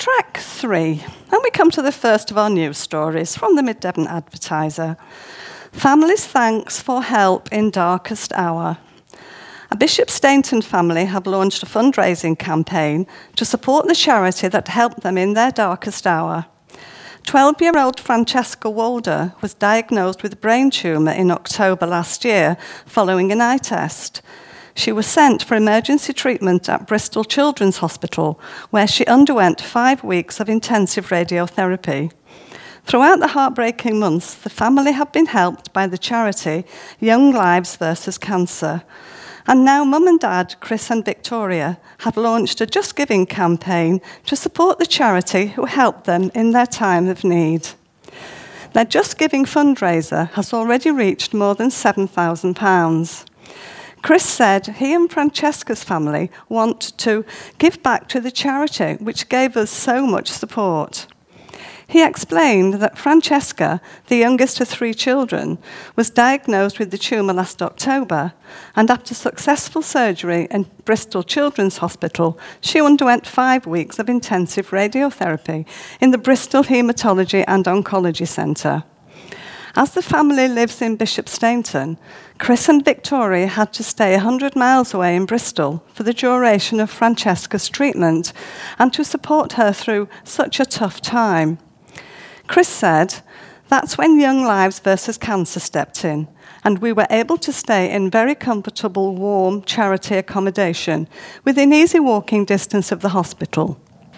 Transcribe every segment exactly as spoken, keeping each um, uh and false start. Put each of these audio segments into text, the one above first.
Track three, and we come to the first of our news stories from the Mid-Devon Advertiser. Families' thanks for help in darkest hour. A Bishop Stainton family have launched a fundraising campaign to support the charity that helped them in their darkest hour. twelve-year-old Francesca Walder was diagnosed with a brain tumour in October last year following an eye test. She was sent for emergency treatment at Bristol Children's Hospital, where she underwent five weeks of intensive radiotherapy. Throughout the heartbreaking months, the family have been helped by the charity Young Lives versus Cancer. And now Mum and Dad, Chris and Victoria, have launched a Just Giving campaign to support the charity who helped them in their time of need. Their Just Giving fundraiser has already reached more than seven thousand pounds. Chris said he and Francesca's family want to give back to the charity, which gave us so much support. He explained that Francesca, the youngest of three children, was diagnosed with the tumour last October, and after successful surgery in Bristol Children's Hospital, she underwent five weeks of intensive radiotherapy in the Bristol Haematology and Oncology Centre. As the family lives in Bishop Stainton, Chris and Victoria had to stay one hundred miles away in Bristol for the duration of Francesca's treatment and to support her through such a tough time. Chris said, "That's when Young Lives versus Cancer stepped in, and we were able to stay in very comfortable, warm charity accommodation within easy walking distance of the hospital.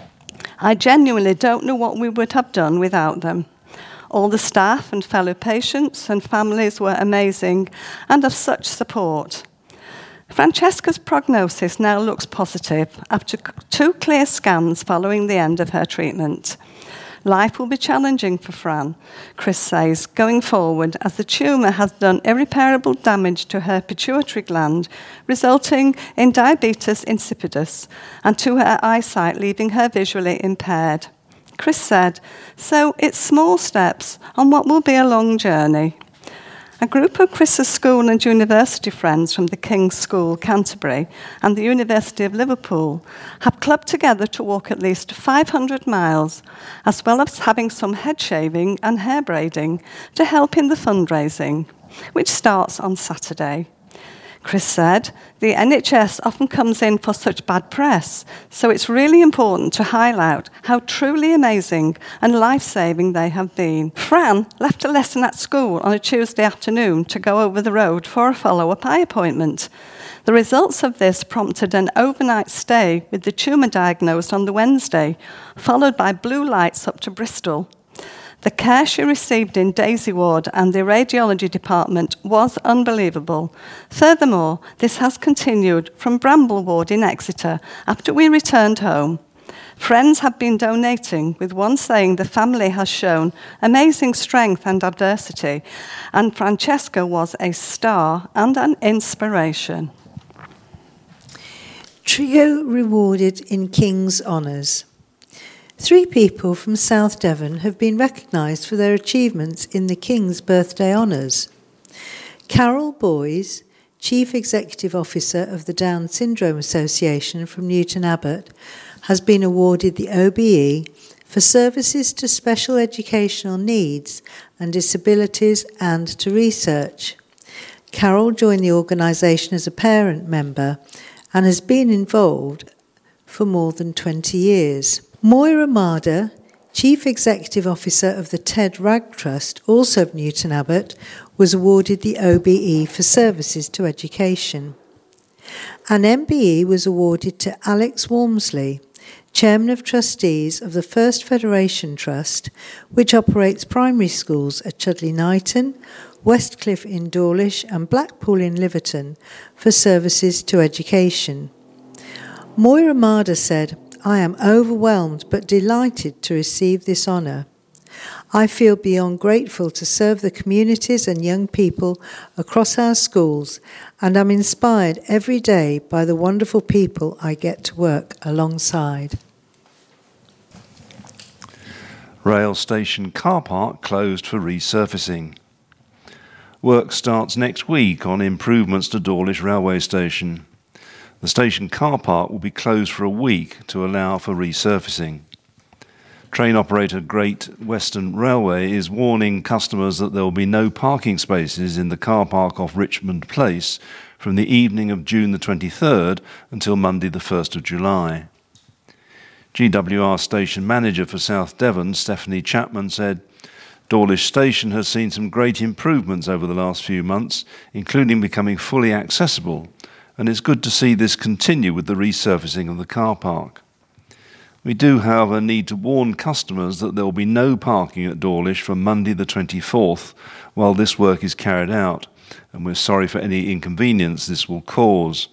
I genuinely don't know what we would have done without them. All the staff and fellow patients and families were amazing and of such support." Francesca's prognosis now looks positive after two clear scans following the end of her treatment. Life will be challenging for Fran, Chris says, going forward, as the tumour has done irreparable damage to her pituitary gland, resulting in diabetes insipidus, and to her eyesight, leaving her visually impaired. Chris said, "So it's small steps on what will be a long journey." A group of Chris's school and university friends from the King's School, Canterbury, and the University of Liverpool have clubbed together to walk at least five hundred miles, as well as having some head shaving and hair braiding to help in the fundraising, which starts on Saturday. Chris said, "The N H S often comes in for such bad press, so it's really important to highlight how truly amazing and life-saving they have been." Fran left a lesson at school on a Tuesday afternoon to go over the road for a follow-up eye appointment. The results of this prompted an overnight stay with the tumour diagnosed on the Wednesday, followed by blue lights up to Bristol. The care she received in Daisy Ward and the radiology department was unbelievable. Furthermore, this has continued from Bramble Ward in Exeter after we returned home. Friends have been donating, with one saying the family has shown amazing strength and adversity, and Francesca was a star and an inspiration. Trio rewarded in King's Honours. Three people from South Devon have been recognised for their achievements in the King's Birthday Honours. Carol Boys, Chief Executive Officer of the Down Syndrome Association from Newton Abbot, has been awarded the O B E for services to special educational needs and disabilities and to research. Carol joined the organisation as a parent member and has been involved for more than twenty years. Moira Marder, Chief Executive Officer of the Ted Ragg Trust, also of Newton Abbot, was awarded the O B E for services to education. An M B E was awarded to Alex Walmsley, Chairman of Trustees of the First Federation Trust, which operates primary schools at Chudley Knighton, Westcliff in Dawlish and Blackpool in Liverton, for services to education. Moira Marder said, "I am overwhelmed but delighted to receive this honour. I feel beyond grateful to serve the communities and young people across our schools, and am inspired every day by the wonderful people I get to work alongside." Rail station car park closed for resurfacing. Work starts next week on improvements to Dawlish railway station. The station car park will be closed for a week to allow for resurfacing. Train operator Great Western Railway is warning customers that there will be no parking spaces in the car park off Richmond Place from the evening of June the twenty-third until Monday the first of July. G W R station manager for South Devon, Stephanie Chapman, said, "Dawlish Station has seen some great improvements over the last few months, including becoming fully accessible, and it's good to see this continue with the resurfacing of the car park. We do, however, need to warn customers that there will be no parking at Dawlish from Monday the twenty-fourth while this work is carried out, and we're sorry for any inconvenience this will cause.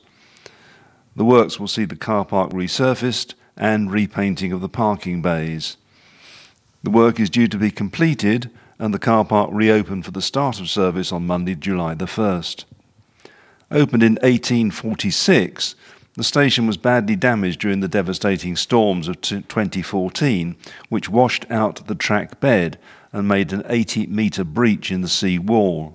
The works will see the car park resurfaced and repainting of the parking bays. The work is due to be completed and the car park reopened for the start of service on Monday, July the first. Opened in eighteen forty-six, the station was badly damaged during the devastating storms of twenty fourteen, which washed out the track bed and made an eighty metre breach in the sea wall.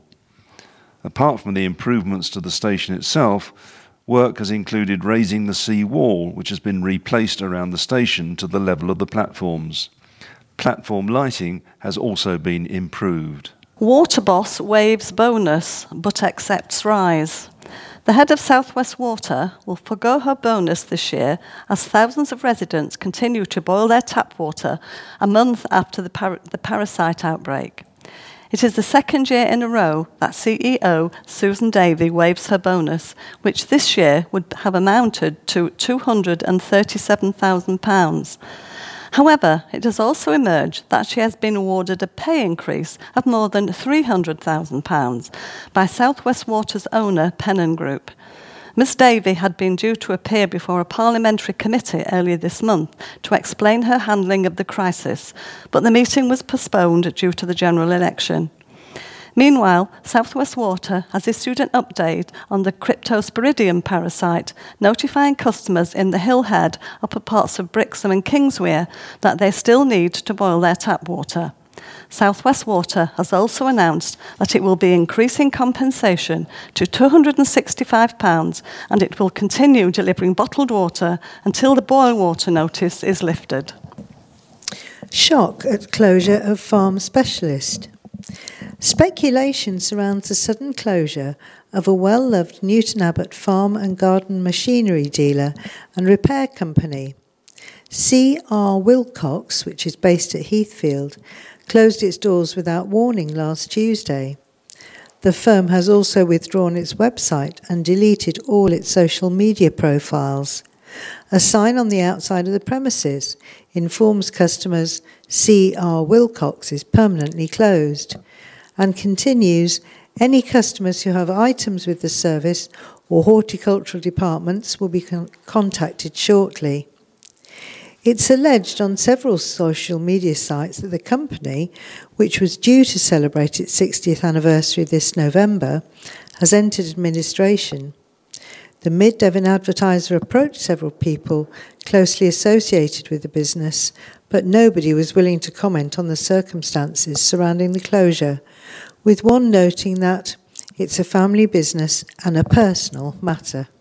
Apart from the improvements to the station itself, work has included raising the sea wall, which has been replaced around the station to the level of the platforms. Platform lighting has also been improved." Waterboss waives bonus but accepts rise. The head of South West Water will forgo her bonus this year as thousands of residents continue to boil their tap water a month after the, par- the parasite outbreak. It is the second year in a row that C E O Susan Davey waives her bonus, which this year would have amounted to two hundred thirty-seven thousand pounds. However, it has also emerged that she has been awarded a pay increase of more than three hundred thousand pounds by South West Water's owner, Pennon Group. Miss Davey had been due to appear before a parliamentary committee earlier this month to explain her handling of the crisis, but the meeting was postponed due to the general election. Meanwhile, South West Water has issued an update on the Cryptosporidium parasite, notifying customers in the Hillhead, upper parts of Brixham and Kingswear that they still need to boil their tap water. South West Water has also announced that it will be increasing compensation to two hundred sixty-five pounds, and it will continue delivering bottled water until the boil water notice is lifted. Shock at closure of farm specialist. Speculation surrounds the sudden closure of a well-loved Newton Abbot farm and garden machinery dealer and repair company. C R Wilcox, which is based at Heathfield, closed its doors without warning last Tuesday. The firm has also withdrawn its website and deleted all its social media profiles. A sign on the outside of the premises informs customers C R Wilcox is permanently closed, and continues, any customers who have items with the service or horticultural departments will be con- contacted shortly. It's alleged on several social media sites that the company, which was due to celebrate its sixtieth anniversary this November, has entered administration. The Mid-Devon Advertiser approached several people closely associated with the business, but nobody was willing to comment on the circumstances surrounding the closure, with one noting that it's a family business and a personal matter.